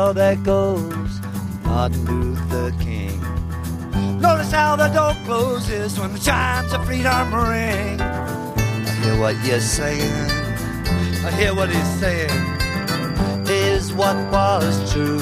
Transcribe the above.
how that goes, Martin Luther King. Notice how the door closes when the chimes of freedom ring. I hear what you're saying, I hear what he's saying, is what was true.